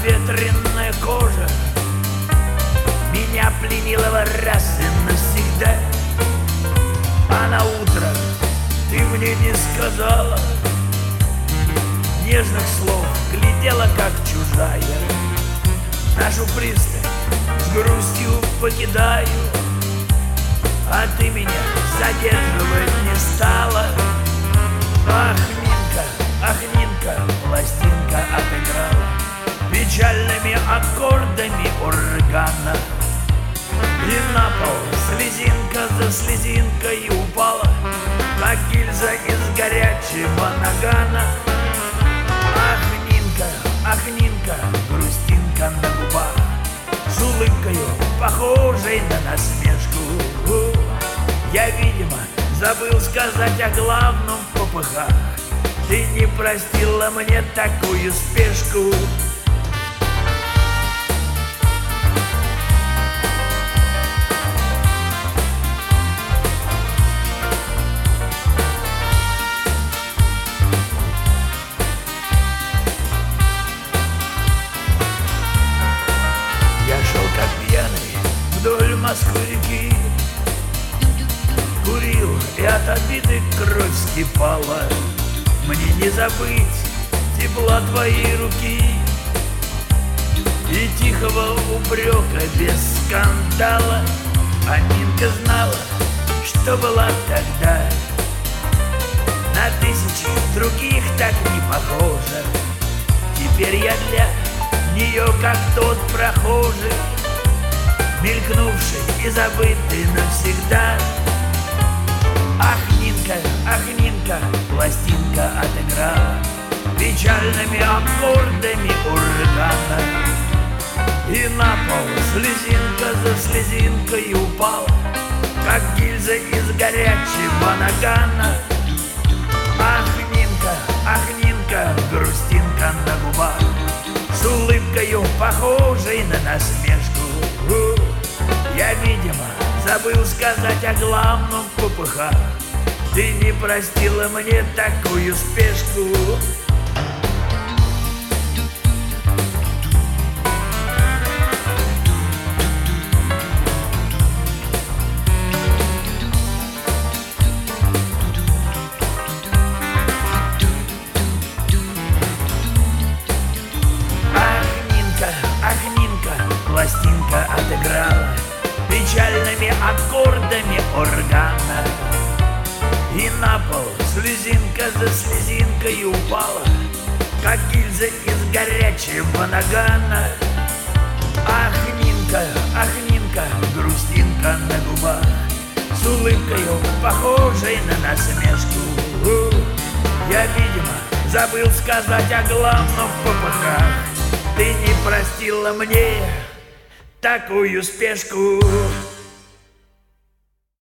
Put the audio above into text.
Обветренная кожа меня пленила раз и навсегда. А на утро ты мне не сказала нежных слов, глядела как чужая. Нашу пристань с грустью покидаю, а ты меня задерживать не стала. Ах, Нинка, пластинка отыграла печальными аккордами органа. И на пол слезинка за слезинкой упала, как гильза из горячего нагана. Ах, Нинка, грустинка на губах, с улыбкою, похожей на насмешку. Я, видимо, забыл сказать о главном в попыхах. Ты не простила мне такую спешку. Я шел как пьяный вдоль Москвы-реки, курил, и от обиды кровь вскипала. Мне не забыть тепла твоей руки и тихого упрека без скандала. А Нинка знала, что была тогда на тысячи других так не похожа. Теперь я для нее как тот прохожий, мелькнувший и забытый навсегда. Ах, Нинка, пластинка отыграла печальными аккордами органа. И на пол слезинка за слезинкой упала, как гильза из горячего нагана. Ах, Нинка, грустинка на губах, с улыбкою, похожей на насмешку. Я, видимо, забыл сказать о главном в попыхах. Ты не простила мне такую спешку. Ах, Нинка, пластинка отыграла печальными аккордами органа. И на пол слезинка за слезинкой упала, как гильза из горячего нагана. Ах, Нинка, грустинка на губах, с улыбкою, похожей на насмешку. Я, видимо, забыл сказать о главном в попыхах. Ты не простила мне такую спешку.